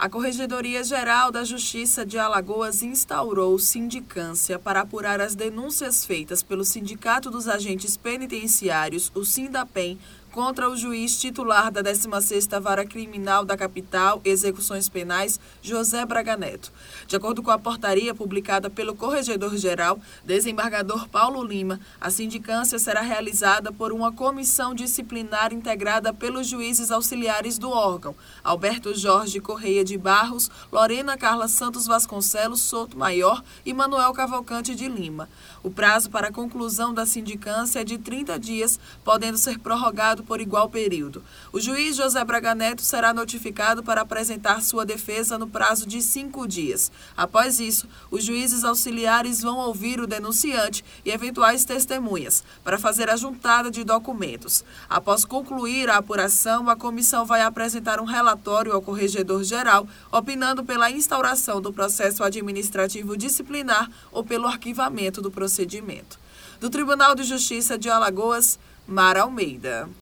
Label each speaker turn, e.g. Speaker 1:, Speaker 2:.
Speaker 1: A Corregedoria-Geral da Justiça de Alagoas instaurou sindicância para apurar as denúncias feitas pelo Sindicato dos Agentes Penitenciários, o Sindapem, contra o juiz titular da 16ª Vara Criminal da Capital, Execuções Penais, José Braga Neto. De acordo com a portaria publicada pelo Corregedor-Geral, desembargador Paulo Lima, a sindicância será realizada por uma comissão disciplinar integrada pelos juízes auxiliares do órgão, Alberto Jorge Correia de Barros, Lorena Carla Santos Vasconcelos Souto Maior e Manuel Cavalcante de Lima. O prazo para a conclusão da sindicância é de 30 dias, podendo ser prorrogado por igual período. O juiz José Braga Neto será notificado para apresentar sua defesa no prazo de 5 dias. Após isso, os juízes auxiliares vão ouvir o denunciante e eventuais testemunhas, para fazer a juntada de documentos. Após concluir a apuração, a comissão vai apresentar um relatório ao Corregedor-Geral, opinando pela instauração do processo administrativo disciplinar ou pelo arquivamento do procedimento. Do Tribunal de Justiça de Alagoas, Mara Almeida.